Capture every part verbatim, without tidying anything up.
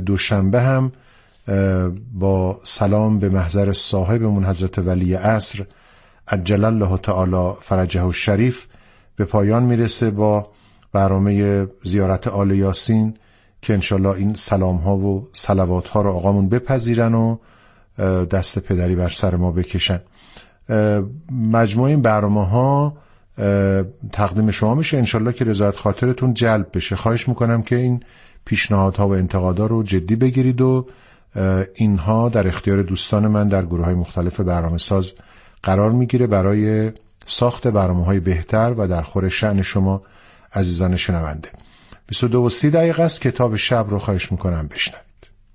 دوشنبه هم با سلام به محضر صاحبمون حضرت ولی عصر عجل الله تعالی فرجه الشریف به پایان میرسه با برنامه زیارت آل یاسین که انشالله این سلام ها و صلوات ها رو آقامون بپذیرن و دست پدری بر سر ما بکشن. مجموع این برنامه ها تقدیم شما میشه، انشالله که رضایت خاطرتون جلب بشه. خواهش میکنم که این پیشنهادها و انتقادها رو جدی بگیرید و اینها در اختیار دوستان من در گروه های مختلف برنامه ساز قرار میگیره برای ساخت برنامه های بهتر و در خور شأن شما عزیزان شنونده. بیست و دو و سی دقیقه است. کتاب شب رو خواهش میکنم بشنوید.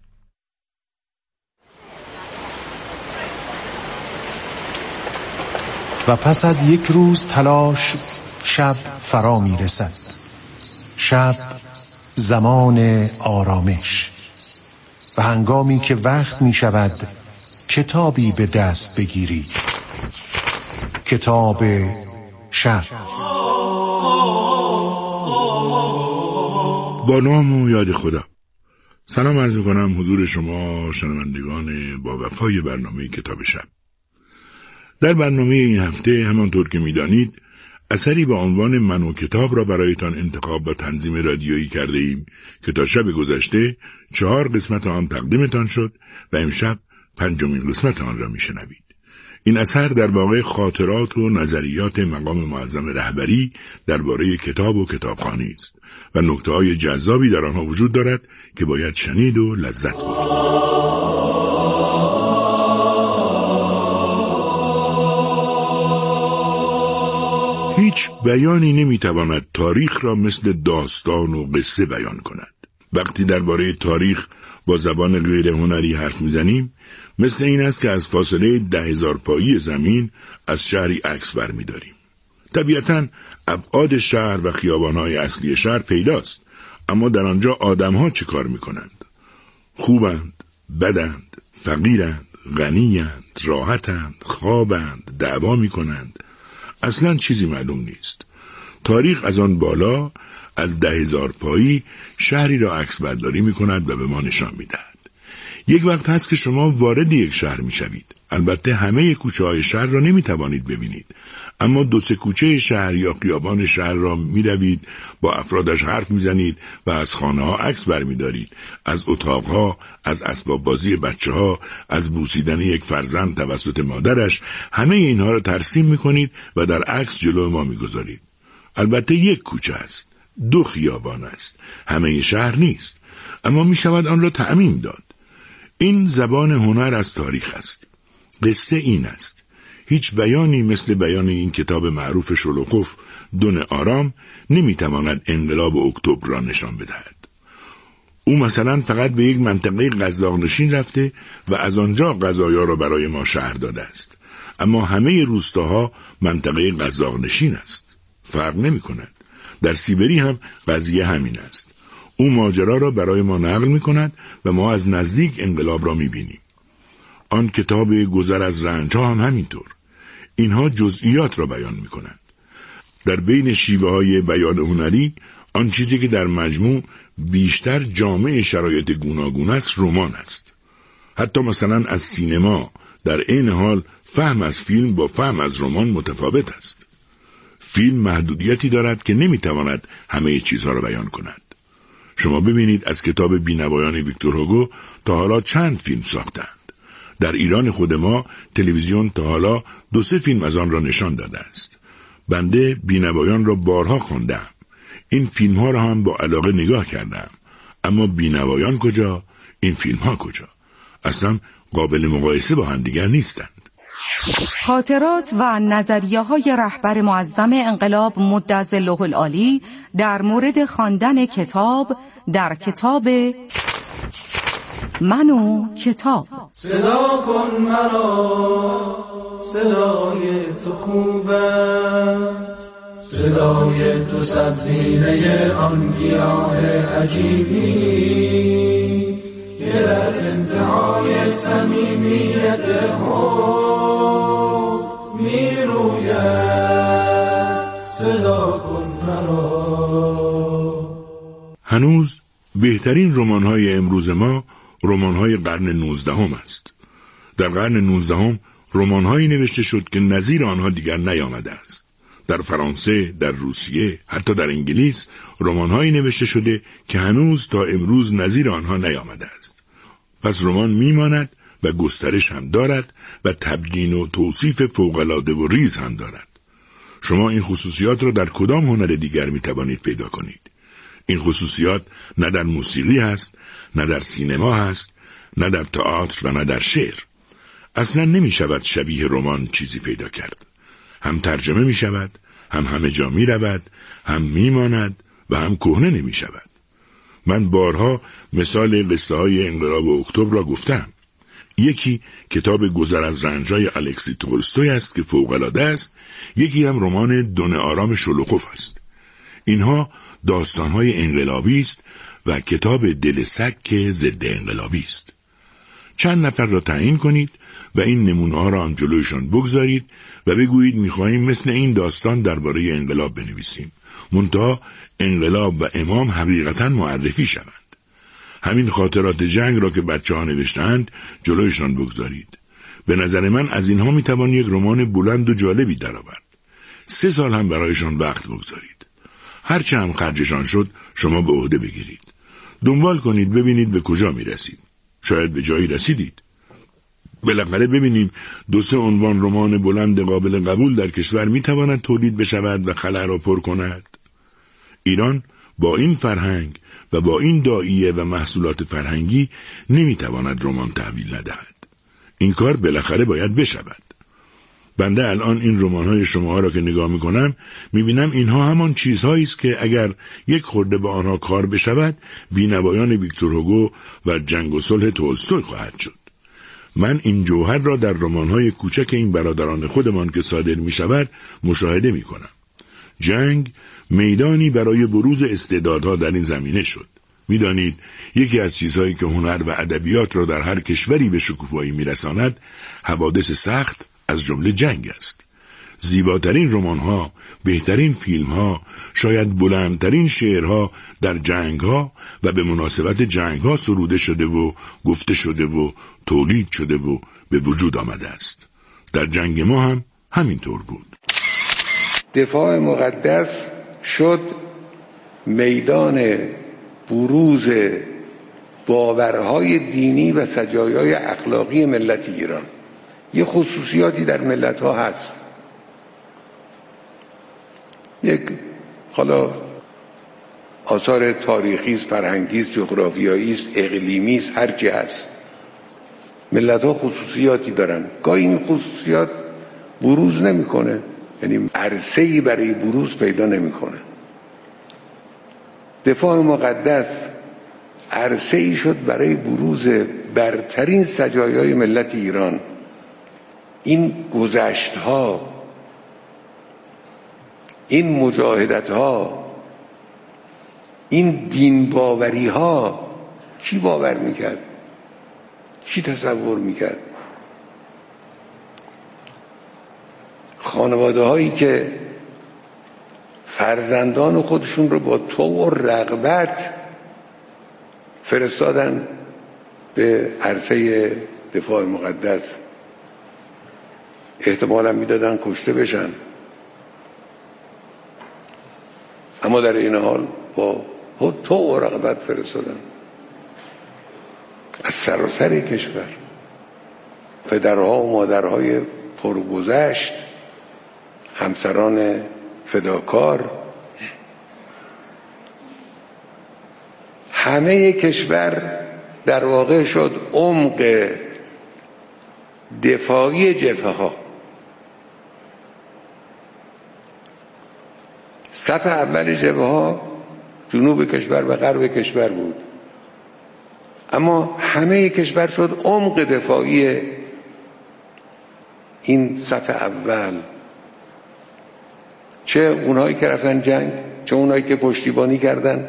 و پس از یک روز تلاش شب فرا می رسد. شب زمان آرامش و هنگامی که وقت می شود کتابی به دست بگیری. کتاب شب. با نام و یاد خدا. سلام عرض می‌کنم حضور شما شنوندگان با وفای برنامه کتاب شب. در برنامه این هفته همانطور که می‌دانید اثری با عنوان من و کتاب را برایتان انتخاب و تنظیم رادیویی کرده ایم که تا شب گذشته چهار قسمت آن تقدیمتان شد و امشب پنجمین قسمت آن را می‌شنوید. این اثر در واقع خاطرات و نظریات مقام معظم رهبری درباره کتاب و کتابخوانی است و نکته‌های جذابی در آنها وجود دارد که باید شنید و لذت برد. هیچ بیانی نمیتواند تاریخ را مثل داستان و قصه بیان کند. وقتی درباره تاریخ با زبان غیر هنری حرف میزنیم مثل این است که از فاصله ده هزار پایی زمین از شهری عکس برمی‌داریم. طبیعتاً ابعاد شهر و خیابان‌های اصلی شهر پیداست، اما در آنجا آدم‌ها چه کار می‌کنند؟ خوبند، بدند، فقیرند، غنیند، راحتند، خوابند، دعوا می‌کنند. اصلاً چیزی معلوم نیست. تاریخ از آن بالا از ده هزار پایی شهری را عکس برداری می‌کند و به ما نشان می‌دهد. یک وقت هست که شما وارد یک شهر می‌شوید. البته همه کوچه‌های شهر را نمی‌توانید ببینید، اما دو سه کوچه شهر یا خیابان شهر را می‌روید، با افرادش حرف می‌زنید و از خانه‌ها عکس برمی‌دارید، از اتاق‌ها، از اسباب بازی بچه‌ها، از بوسیدن یک فرزند توسط مادرش، همه اینها را ترسیم می‌کنید و در عکس جلو ما می‌گذارید. البته یک کوچه است، دو خیابان است، همه شهر نیست، اما می‌شود آن را تعمیم داد. این زبان هنر از تاریخ است. قصه این است. هیچ بیانی مثل بیان این کتاب معروف شولوکوف دون آرام نمیتواند انقلاب اکتبر را نشان بدهد. او مثلا فقط به یک منطقه قزاق‌نشین رفته و از آنجا قضایا را برای ما شهر داده است، اما همه روستاها منطقه قزاق‌نشین است. فرق نمی کند. در سیبری هم قضیه همین است. او ماجرا را برای ما نقل می کند و ما از نزدیک انقلاب را می بینیم. آن کتاب گذر از رنج ها هم همینطور. اینها جزئیات را بیان می کنند. در بین شیوه های بیان هنری آن چیزی که در مجموع بیشتر جامع شرایط گوناگون است رمان است. حتی مثلا از سینما در این حال فهم از فیلم با فهم از رمان متفاوت است. فیلم محدودیتی دارد که نمی تواند همه چیزها را بیان کند. شما ببینید از کتاب بینوایان ویکتور هوگو تا حالا چند فیلم ساختند. در ایران خود ما تلویزیون تا حالا دو سه فیلم از آن را نشان داده است. بنده بینوایان را بارها خواندم. این فیلم ها را هم با علاقه نگاه کردم. اما بینوایان کجا؟ این فیلم ها کجا؟ اصلا قابل مقایسه با هم دیگر نیستند. خاطرات و نظریه های رهبر معظم انقلاب مدظله العالی در مورد خواندن کتاب در کتاب من و کتاب. صدا کن مرا، صدای تو خوبه، صدای تو سبزینه آن گیاه عجیبی که در انتهای صمیمیت حب میروید. صدا کن مرا. هنوز بهترین رمان‌های امروز ما رمان‌های قرن نوزدهم است. در قرن نوزدهم رمان‌هایی نوشته شد که نظیر آنها دیگر نیامده است. در فرانسه، در روسیه، حتی در انگلیس رمان‌هایی نوشته شده که هنوز تا امروز نظیر آنها نیامده است. پس رمان میماند و گسترش هم دارد و تبیین و توصیف فوق‌العاده و ریز هم دارد. شما این خصوصیات را در کدام هنر دیگر میتوانید پیدا کنید؟ این خصوصیات نه در موسیقی هست، نه در سینما هست، نه در تئاتر و نه در شعر. اصلا نمی شود شبیه رمان چیزی پیدا کرد. هم ترجمه می شود، هم همه جا می رود، هم می ماند و هم کهنه نمی شود. من بارها مثال قصه های انقلاب اکتبر را گفتم. یکی کتاب گذر از رنجای الکسی تولستوی است که فوق‌العاده است، یکی هم رمان دون آرام شولوخوف است. اینها داستان‌های انقلابی است و کتاب دل سگ که ضد انقلابی است. چند نفر را تعیین کنید و این نمونه‌ها را آن جلویشان بگذارید و بگویید می‌خواهیم مثل این داستان درباره انقلاب بنویسیم. منتها انقلاب و امام حقیقتاً معرفی شوند. همین خاطرات جنگ را که بچه‌ها نوشتند جلویشان بگذارید. به نظر من از اینها می‌توان یک رمان بلند و جالبی درآورد. سه سال هم برایشان وقت بگذارید. هرچه هم خرجشان شد شما به عهده بگیرید. دنبال کنید ببینید به کجا می‌رسید. شاید به جایی رسیدید. بالاخره ببینیم دو سه عنوان رمان بلند قابل قبول در کشور می‌تواند تولید بشود و خلا را پر کند. ایران با این فرهنگ و با این داعیه و محصولات فرهنگی نمی‌تواند رمان تحویل ندهد. این کار بالاخره باید بشود. بنده الان این رمان‌های شما را که نگاه می‌کنم می‌بینم اینها همان چیزهایی است که اگر یک خورده با آنها کار بشود بی‌نوایان ویکتور هوگو و جنگ و صلح تولستوی خواهد شد. من این جوهر را در رمان‌های کوچک این برادران خودمان که صادر می‌شود مشاهده می‌کنم. جنگ میدانی برای بروز استعدادها در این زمینه شد. می‌دانید یکی از چیزهایی که هنر و ادبیات را در هر کشوری به شکوفایی می‌رساند حوادث سخت از جمله جنگ است. زیباترین رمان‌ها، بهترین فیلم‌ها، شاید بلندترین شعرها در جنگ‌ها و به مناسبت جنگ‌ها سروده شده و گفته شده و تولید شده و به وجود آمده است. در جنگ ما هم همینطور بود. دفاع مقدس شد میدان بروز باورهای دینی و سجایای اخلاقی ملت ایران. یه خصوصیاتی در ملت ها هست. یک حالا آثار تاریخی است، فرهنگی است، جغرافیایی است، اقلیمی است، هر چی هست. ملت ها خصوصیاتی دارن. گاهی این خصوصیات بروز نمیکنه، یعنی عرصه‌ای برای بروز پیدا نمیکنه. دفاع مقدس عرصه‌ای شد برای بروز برترین سجایای ملت ایران. این گذشت‌ها، این مجاهدت‌ها، این دین باوری‌ها کی باور می‌کرد؟ کی تصور می‌کرد؟ خانواده‌هایی که فرزندان خودشون رو با طوع و رغبت فرستادن به عرصه دفاع مقدس، احتمالاً میدادن کشته بشن، اما در این حال با طوع و رغبت فرستادن از سراسر کشور. پدرها و مادرهای پرگذشت، همسران فداکار، همه کشور در واقع شد عمق دفاعی جبهه ها. صف اول جبهه ها جنوب کشور و غرب کشور بود، اما همه کشور شد عمق دفاعی این صف اول. چه اونایی که رفتن جنگ، چه اونایی که پشتیبانی کردن،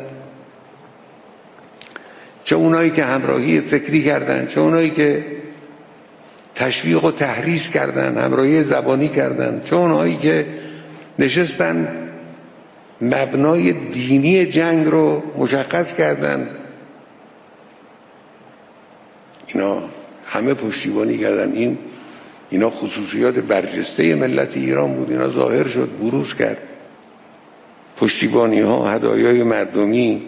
چه اونایی که همراهی فکری کردن، چه اونایی که تشویق و تحریض کردن، همراهی زبانی کردن، چه اونایی که نشستن مبنای دینی جنگ رو مشخص کردن، اینا همه پشتیبانی کردن. این اینا خصوصیات برجسته ملت ایران بود، اینا ظاهر شد، بروز کرد. پشتیبانی ها، هدایای مردمی،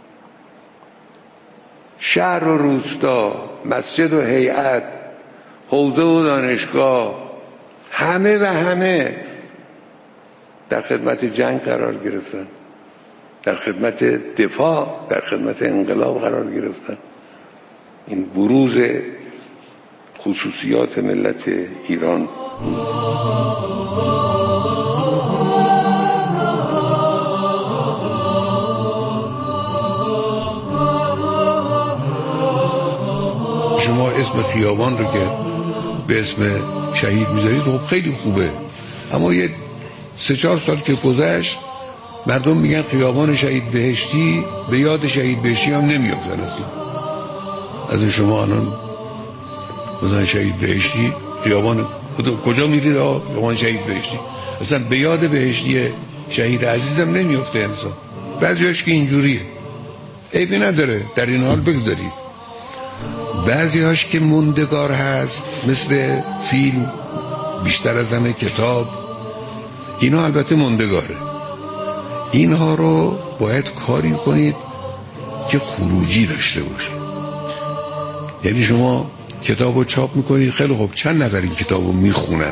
شهر و روستا، مسجد و هیئت، حوزه و دانشگاه، همه و همه در خدمت جنگ قرار گرفتن، در خدمت دفاع، در خدمت انقلاب قرار گرفتن. این بروز خصوصیات ملت ایران. شما اسم خیابان رو که به اسم شهید میذارید خب خیلی خوبه، اما یه سه چهار سال که گذشت مردم میگن خیابان شهید بهشتی، به یاد شهید بهشتی هم نمیافتن. اصلا از شما الان بزن شهید بهشتی خیابان کجا میرید؟ آه خیابان شهید بهشتی، اصلا به یاد بهشتی شهید عزیزم نمیافته انسان. بعضیاش که اینجوریه عیبی نداره، در این حال بگذارید. بعضیاش که موندگار هست مثل فیلم، بیشتر از همه کتاب، اینا البته موندگاره. اینها رو باید کاری کنید که خروجی داشته باشه. یعنی شما کتاب رو چاپ میکنید، خیلی خوب، چند نفر این کتاب رو میخونن؟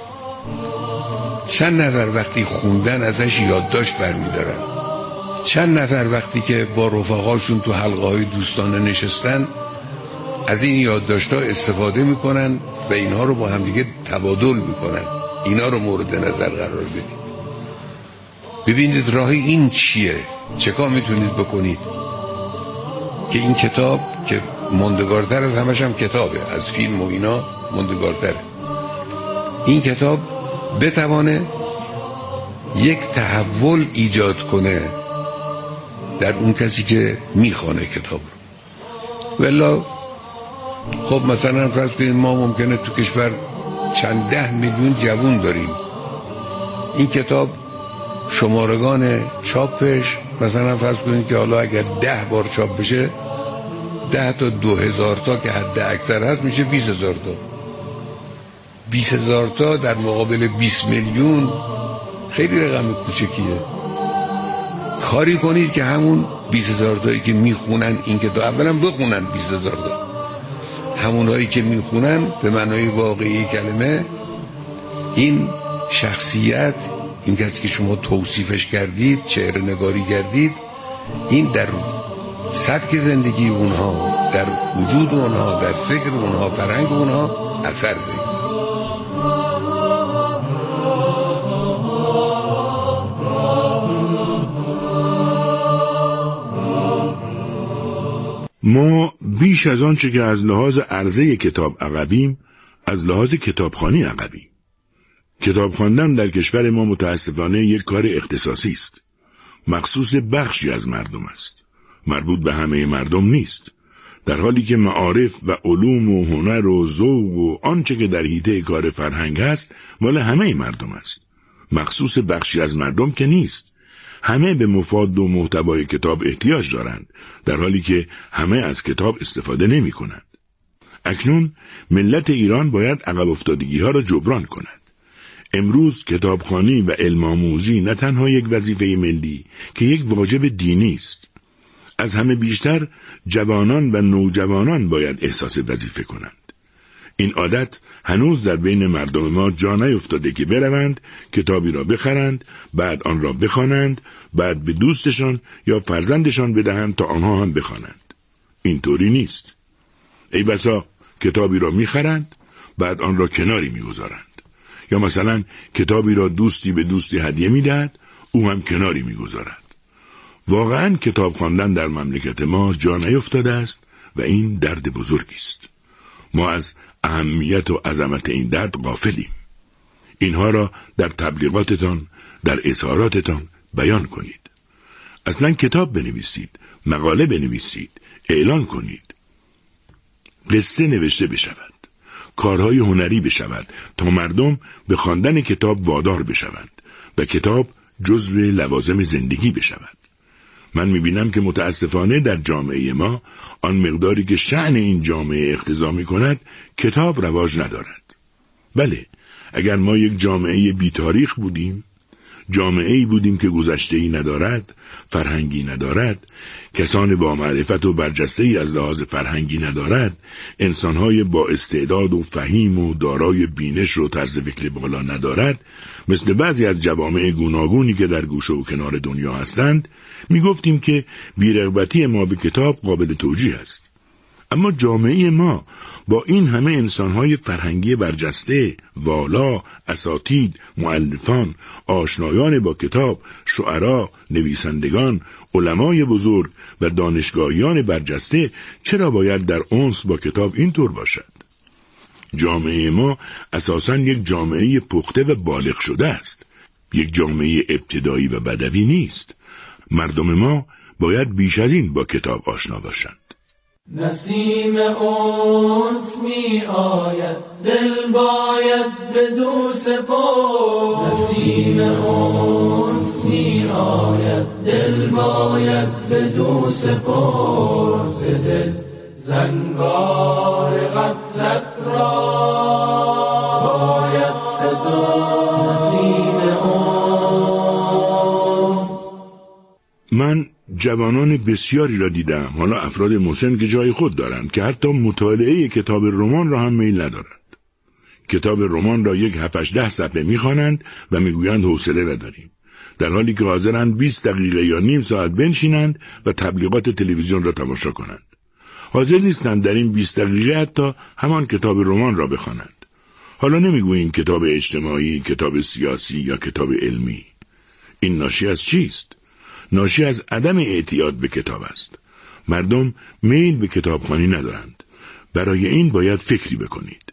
چند نفر وقتی خوندن ازش یادداشت برمیدارن؟ چند نفر وقتی که با رفقاشون تو حلقه های دوستانه نشستن از این یادداشت‌ها استفاده میکنن و اینها رو با همدیگه تبادل میکنن؟ اینا رو مورد نظر قرار بدید. ببینید راه این چیه، چه کار میتونید بکنید که این کتاب که موندگارتر از همش هم کتابه، از فیلم و اینا موندگارتره، این کتاب بتوانه یک تحول ایجاد کنه در اون کسی که میخونه کتاب رو. ولی خب مثلا فرض کنید ما ممکنه تو کشور چند ده میلیون جوون داریم، این کتاب شمارگان چاپش مثلا فرض کنید که حالا اگر ده بار چاپ بشه، ده تا دو هزار تا که حد اکثر هست میشه بیس هزار تا. بیس هزار تا در مقابل بیس میلیون خیلی رقم کوچکیه. کاری کنید که همون بیس هزار تایی که میخونن این کتاب اولا بخونن، بیس هزار تا همونایی که میخونن به معنای واقعی کلمه این شخصیت، این کسی که شما توصیفش کردید، چهره نگاری کردید، این در سبک زندگی اونها، در وجود اونها، در فکر اونها، فرهنگ اونها اثر بگذاره. ما بیش از آنچه که از لحاظ عرضه کتاب عقبیم، از لحاظ کتابخوانی عقبیم. کتاب خواندن در کشور ما متاسفانه یک کار اختصاصی است. مخصوص بخشی از مردم است. مربوط به همه مردم نیست. در حالی که معارف و علوم و هنر و ذوق و آنچه که در حیطه کار فرهنگ است مال همه مردم است. مخصوص بخشی از مردم که نیست. همه به مفاد و محتوای کتاب احتیاج دارند، در حالی که همه از کتاب استفاده نمی کنند. اکنون ملت ایران باید عقب افتادگی ها را جبران کند. امروز کتابخوانی و علم آموزی نه تنها یک وظیفه ملی که یک واجب دینی است. از همه بیشتر جوانان و نوجوانان باید احساس وظیفه کنند. این عادت هنوز در بین مردم ما جا نیفتاده که بروند کتابی را بخرند، بعد آن را بخوانند، بعد به دوستشان یا فرزندشان بدهند تا آنها هم بخوانند. اینطوری نیست. ای بسا کتابی را میخرند، بعد آن را کناری میگذارند. یا مثلا کتابی را دوستی به دوستی هدیه میدهد، او هم کناری میگذارد. واقعا کتاب خواندن در مملکت ما جا نیفتاده است و این درد بزرگی است. ما از اهمیت و عظمت این درد غافلیم. اینها را در تبلیغاتتان، در اظهاراتتان بیان کنید. اصلا کتاب بنویسید، مقاله بنویسید، اعلان کنید. قصه نوشته بشود، کارهای هنری بشود تا مردم به خواندن کتاب وادار بشوند و کتاب جزو لوازم زندگی بشود. من میبینم که متاسفانه در جامعه ما آن مقداری که شأن این جامعه اقتضا میکند کتاب رواج ندارد. بله، اگر ما یک جامعه بی تاریخ بودیم، جامعه‌ای بودیم که گذشته‌ای ندارد، فرهنگی ندارد، کسان با معرفت و برجسته‌ای از لحاظ فرهنگی ندارد، انسان‌های با استعداد و فهیم و دارای بینش و طرز فکر بالا ندارد، مثل بعضی از جوامع گوناگونی که در گوشه و کنار دنیا هستند، می‌گفتیم که بی‌رغبتی ما به کتاب قابل توجیه است. اما جامعه ما با این همه انسان‌های فرهنگی برجسته، والا، اساتید، مؤلفان، آشنایان با کتاب، شعرا، نویسندگان، علمای بزرگ و دانشگاهیان برجسته چرا باید در انس با کتاب اینطور باشد؟ جامعه ما اساساً یک جامعه پخته و بالغ شده است. یک جامعه ابتدایی و بدوی نیست. مردم ما باید بیش از این با کتاب آشنا باشند. نسیم انس می آید، دل باید بدو سپرد. نسیم انس می آید، دل باید بدو سپرد. ز دل زنگار غفلت را باید سترد. نسیم انس. من جوانان بسیاری را دیدم، حالا افراد مسن که جای خود دارند، که حتی مطالعه کتاب رمان را هم میل ندارند. کتاب رمان را یک هفتش ده صفحه میخوانند و میگویند حوصله نداریم، در حالی که حاضرند بیست دقیقه یا نیم ساعت بنشینند و تبلیغات تلویزیون را تماشا کنند. حاضر نیستند در این بیست دقیقه حتی همان کتاب رمان را بخوانند. حالا نمیگوییم کتاب اجتماعی، کتاب سیاسی یا کتاب علمی. این ناشی از چیست؟ ناشی از عدم اعتیاد به کتاب است. مردم میل به کتابخوانی ندارند. برای این باید فکری بکنید.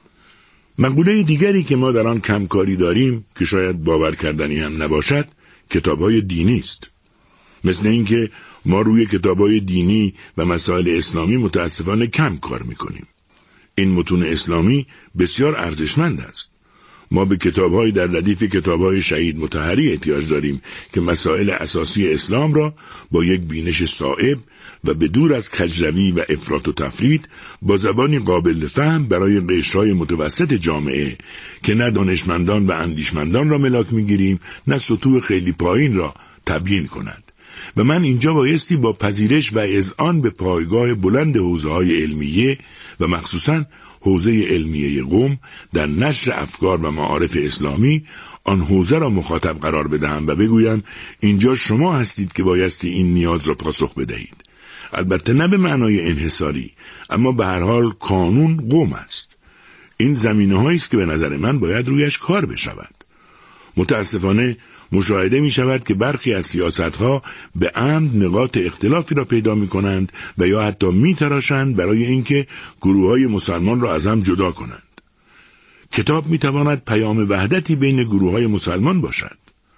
مقوله دیگری که ما در آن کمکاری داریم، که شاید باور کردنی هم نباشد، کتاب‌های دینی است. مثل اینکه ما روی کتاب‌های دینی و مسائل اسلامی متاسفانه کم کار می‌کنیم. این متون اسلامی بسیار ارزشمند است. ما به کتاب‌های در ردیف کتاب‌های شهید مطهری احتیاج داریم که مسائل اساسی اسلام را با یک بینش صائب و بدور از کجروی و افراط و تفرید با زبانی قابل فهم برای قشرهای متوسط جامعه که نه دانشمندان و اندیشمندان را ملاک می‌گیریم، نه سطوح خیلی پایین را تبیین کند. و من اینجا بایستی با پذیرش و اذعان به پایگاه بلند حوزه‌های علمیه و مخصوصاً حوزه علمیه قم در نشر افکار و معارف اسلامی آن حوزه را مخاطب قرار بدهم و بگویم اینجا شما هستید که بایستی این نیاز را پاسخ بدهید. البته نه به معنای انحصاری، اما به هر حال کانون قم است. این زمینه هایی است که به نظر من باید رویش کار بشود. متاسفانه مشاهده می شود که برخی از سیاستها به عمد نقاط اختلافی را پیدا می کنند و یا حتی می تراشند برای اینکه گروه های مسلمان را از هم جدا کنند. کتاب می تواند پیام وحدتی بین گروه های مسلمان باشد.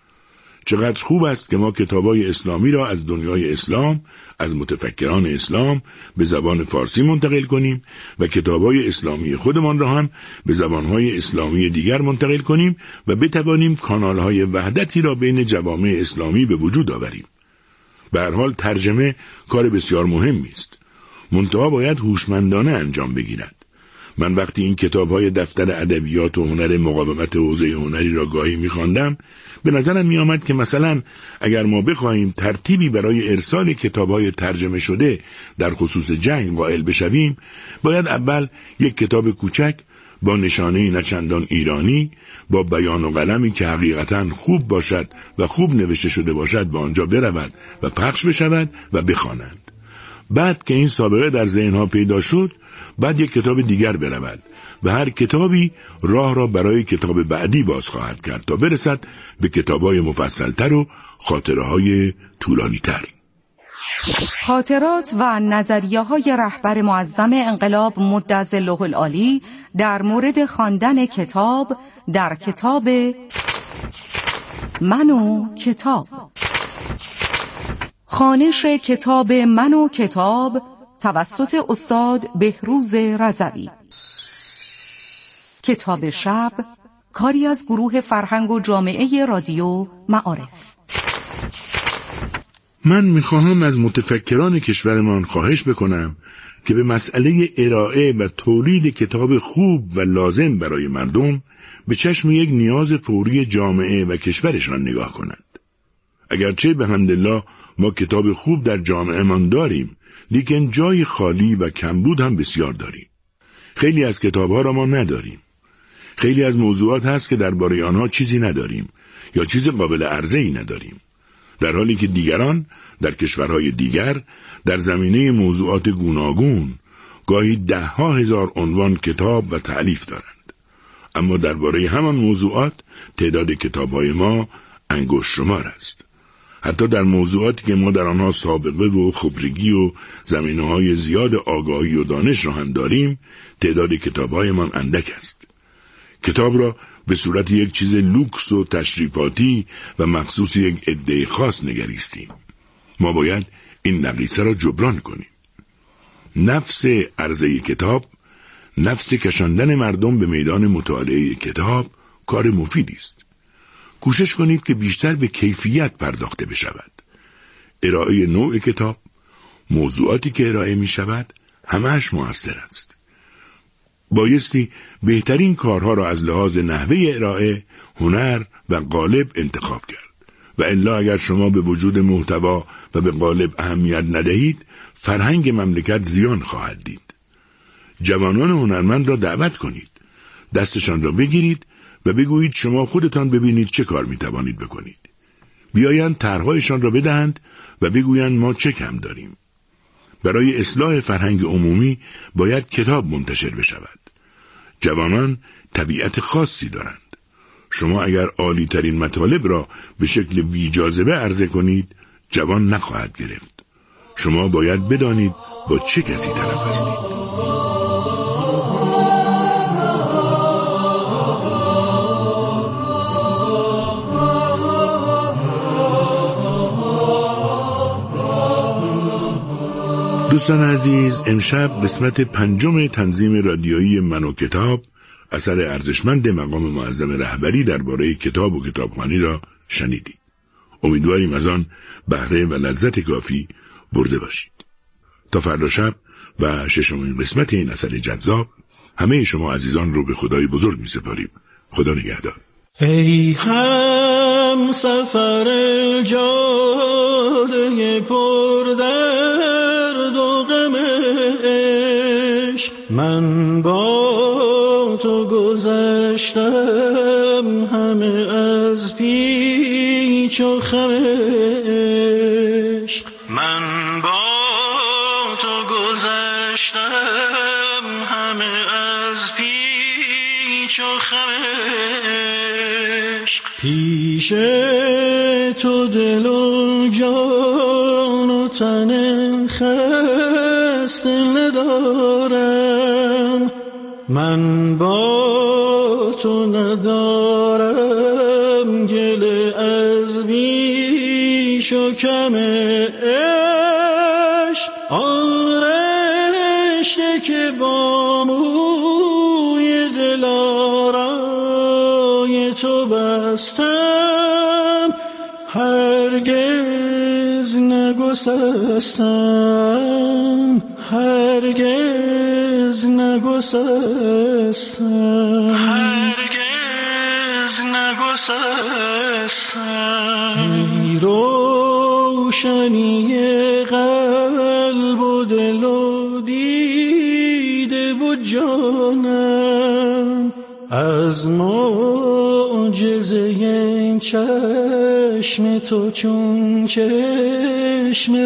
چقدر خوب است که ما کتاب‌های اسلامی را از دنیای اسلام، از متفکران اسلام به زبان فارسی منتقل کنیم و کتاب‌های اسلامی خودمان را هم به زبان‌های اسلامی دیگر منتقل کنیم و بتوانیم کانال‌های وحدتی را بین جوامع اسلامی به وجود آوریم. به هر حال ترجمه کار بسیار مهمی است. منتها باید هوشمندانه انجام بگیرد. من وقتی این کتاب‌های دفتر ادبیات و هنر مقاومت حوزه هنری را گاهی می‌خواندم، به نظرم می آمد که مثلا اگر ما بخواهیم ترتیبی برای ارسال کتاب‌های ترجمه شده در خصوص جنگ قائل بشویم، باید اول یک کتاب کوچک با نشانه نچندان ایرانی، با بیان و قلمی که حقیقتاً خوب باشد و خوب نوشته شده باشد به آنجا برود و پخش بشود و بخوانند. بعد که این سابقه در ذهنها پیدا شد، بعد یک کتاب دیگر برود و هر کتابی راه را برای کتاب بعدی باز خواهد کرد تا برسد به کتاب‌های مفصل‌تر و خاطره‌های طولانی‌تر. خاطرات و نظریه‌های رهبر معظم انقلاب مدظله العالی در مورد خواندن کتاب در کتاب من و کتاب. خوانش کتاب من و کتاب توسط استاد بهروز رضوی. کتاب شب، کاری از گروه فرهنگ و جامعه رادیو معارف. من میخواهم از متفکران کشورمان خواهش بکنم که به مسئله ارائه و تولید کتاب خوب و لازم برای مردم به چشم یک نیاز فوری جامعه و کشورشان نگاه کنند. اگرچه به حمدالله ما کتاب خوب در جامعه من داریم، لیکن جای خالی و کمبود هم بسیار داریم. خیلی از کتابها را ما نداریم. خیلی از موضوعات هست که درباره آنها چیزی نداریم یا چیز قابل عرضه‌ای نداریم، در حالی که دیگران در کشورهای دیگر در زمینه موضوعات گوناگون گاهی ده ها هزار عنوان کتاب و تألیف دارند، اما درباره همان موضوعات تعداد کتاب‌های ما انگشت شمار است. حتی در موضوعاتی که ما در آنها سابقه و خبرگی و زمینه‌های زیاد آگاهی و دانش را هم داریم، تعداد کتاب‌هایمان اندک است. کتاب را به صورت یک چیز لوکس و تشریفاتی و مخصوص یک عده خاص نگریستیم. ما باید این نقیصه را جبران کنیم. نفس عرضه کتاب، نفس کشاندن مردم به میدان مطالعه کتاب کار مفیدی است. کوشش کنید که بیشتر به کیفیت پرداخته بشود. ارائه نوع کتاب، موضوعاتی که ارائه می شود، همه‌اش مؤثر است. بایستی بهترین کارها را از لحاظ نحوه ارائه، هنر و قالب انتخاب کرد. و الا اگر شما به وجود محتوا و به قالب اهمیت ندهید، فرهنگ مملکت زیان خواهد دید. جوانان هنرمند را دعوت کنید. دستشان را بگیرید و بگویید شما خودتان ببینید چه کار می توانید بکنید. بیایند طرح‌هایشان را بدهند و بگویند ما چه کم داریم. برای اصلاح فرهنگ عمومی باید کتاب منتشر بشود. جوانان طبیعت خاصی دارند. شما اگر عالی ترین مطالب را به شکل بی جاذبه عرضه کنید، جوان نخواهد گرفت. شما باید بدانید با چه کسی طرف هستید. دوستان عزیز، امشب قسمت پنجم تنظیم رادیویی من و کتاب، اثر ارزشمند مقام معظم رهبری درباره کتاب و کتابخوانی را شنیدید. امیدواریم از آن بهره و لذت کافی برده باشید. تا فردا شب و ششمین قسمت این اثر جذاب، همه شما عزیزان رو به خدای بزرگ می سپاریم. خدا نگهدار. ای هم سفر جاده پر درد و غم عشق، من با تو گذشتم همه از پیچ و خم عشق، من با تو گذشتم همه از پیچ و خم عشق، پیش تو دل و جان و تن خسته ندارم، من با تو ندارم گله از بیش و کم عشق، آن رشته که با موی دلارای تو بستم هرگز نگسستم، هرگز نگسستم، هرگز نگسستم. ای روشنی قلب و دل و دیده و جانم، از معجزه این چشم تو چون چشم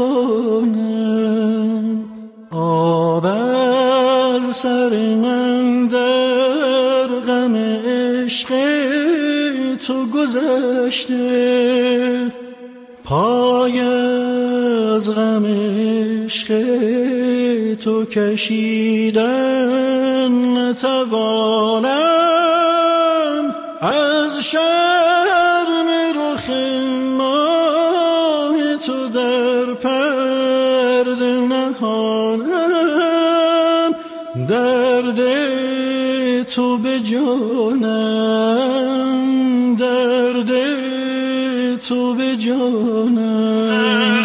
روانم، آب از سر من در غم عشق تو گذشته، پای از غم عشق تو کشیدن نتوانم، از شرم رخ ماه تو در پرده نهانم، درد تو به جانم، درد تو به جانم.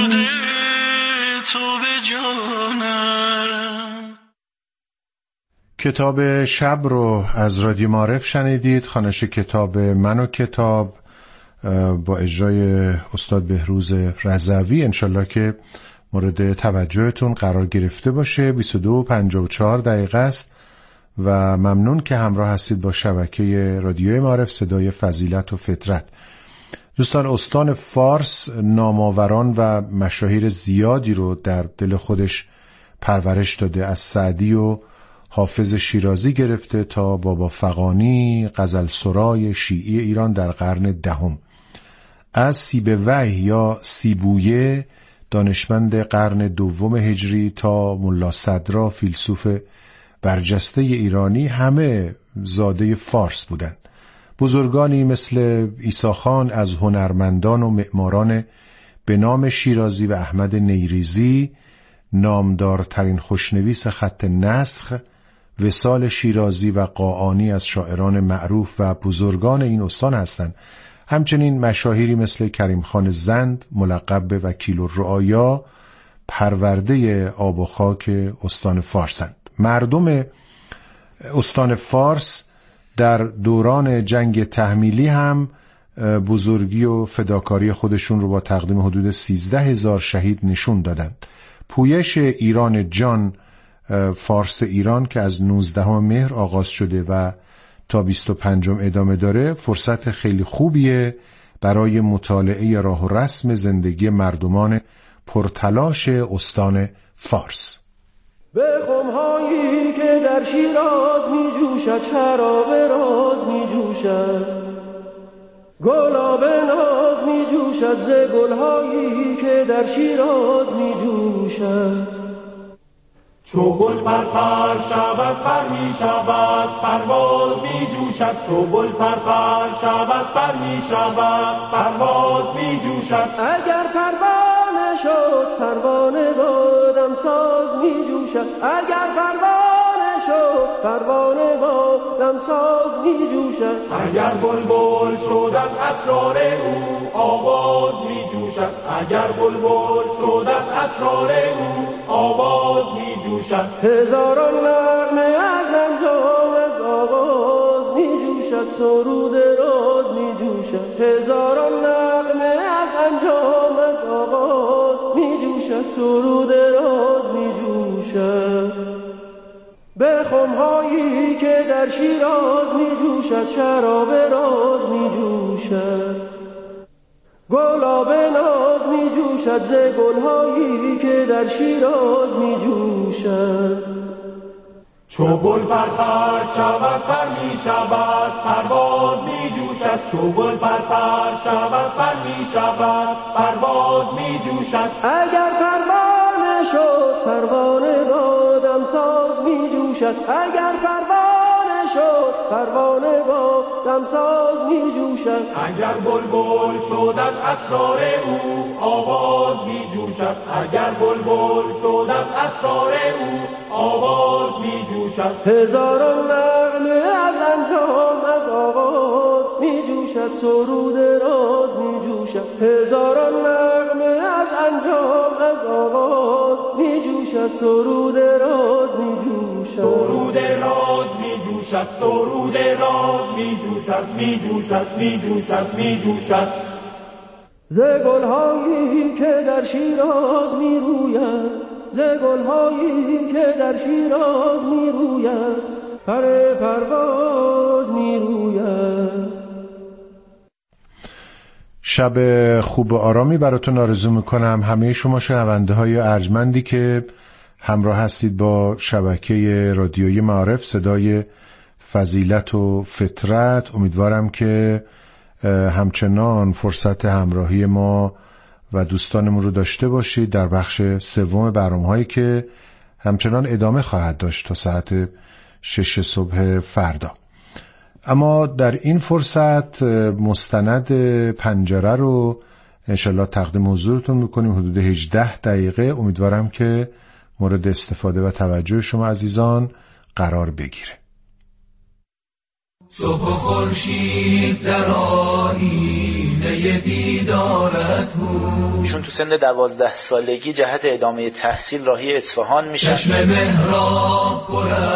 کتاب شب رو از رادیو معارف شنیدید. خوانش کتاب من و کتاب با اجرای استاد بهروز رضوی انشالله که مورد توجهتون قرار گرفته باشه. بیست و دو و پنجاه و چهار دقیقه است و ممنون که همراه هستید با شبکه رادیوی معارف صدای فضیلت و فطرت. دوستان، استان فارس نامآوران و مشاهیر زیادی رو در دل خودش پرورش داده، از سعدی و حافظ شیرازی گرفته تا بابا فغانی، غزل سرای شیعی ایران در قرن دهم، از سیبویه یا سیبویه دانشمند قرن دوم هجری تا ملا صدرا فیلسوف برجسته ایرانی، همه زاده فارس بودند. بزرگانی مثل عیسی خان از هنرمندان و معماران به نام شیرازی و احمد نیریزی، نامدارترین خوشنویس خط نسخ، وصال شیرازی و قاآنی از شاعران معروف و بزرگان این استان هستند. همچنین مشاهیری مثل کریم خان زند ملقب به وکیل الرعایا پرورده آب و خاک استان فارسند. مردم استان فارس در دوران جنگ تحمیلی هم بزرگی و فداکاری خودشون رو با تقدیم حدود سیزده هزار شهید نشون دادند. پویش ایران جان، فارس ایران که از نوزدهم مهر آغاز شده و تا بیست و پنجم ادامه داره، فرصت خیلی خوبیه برای مطالعه راه و رسم زندگی مردمان پرتلاش استان فارس. به خمهایی که در شیراز می جوشد، شراب راز می جوشد، گلاب ناز می جوشد، ز گلهایی که در شیراز می جوشد. چو گل پر پر شود پر می شود، پرواز می جوشد. چو گل پر پر شود پر می شود، پرواز می جوشد. اگر پروانه شد پروانه بادم ساز می جوشد. اگر پروانه شد پروانه بادم ساز می جوشد. اگر بلبل شد از اسرار او آواز می جوشد. اگر بلبل شد از اسرار او آواز می جوشد. هزاران نغمه از انجام از آغاز می جوشد، سرود راز می جوشد. هزاران نغمه از انجام از آغاز می جوشد، سرود راز می جوشد. به خمهایی که در شیراز می جوشد، شراب راز می جوشد، گلاب ناز می جوشد، ز گلهایی که در شیراز می جوشد. چو گل پر پر شود پر می شود، پرواز می جوشد. چو گل پر پر شود پر می شود، پرواز می جوشد. اگر پروانه شد پروانه بادم ساز می جوشد. اگر پروانه شد پروانه بادم ساز می جوشد. اگر بلبل شد از اسرار او آواز می جوشد. اگر بلبل شد از اسرار او آواز می جوشد. هزاران نغمه از انجام از آواز می جوشد، سرود راز می جوشد. هزاران نغمه از انجام از آواز می جوشد، سرود راز می جوشد. سرود راز می جوشد، سرود راز می جوشد، می جوشد، می جوشد، می جوشد. ز گلهایی که در شیراز می روید، ز گلهایی که در شیراز می روید، پر پرواز می روید. شب خوب و آرامی براتون آرزو میکنم. همه شما شنونده های ارجمندی که همراه هستید با شبکه رادیوی معارف صدای فضیلت و فطرت، امیدوارم که همچنان فرصت همراهی ما و دوستانمون رو داشته باشید در بخش سوم برنامه‌هایی که همچنان ادامه خواهد داشت تا ساعت شش صبح فردا. اما در این فرصت مستند پنجره رو انشالله تقدیم حضورتون میکنیم، حدود هجده دقیقه. امیدوارم که مورد استفاده و توجه شما عزیزان قرار بگیره. صبح خورشید در آیینه دیدارت بود. ایشون تو سن دوازده سالگی جهت ادامه تحصیل راهی اصفهان میشن. چشم مهراب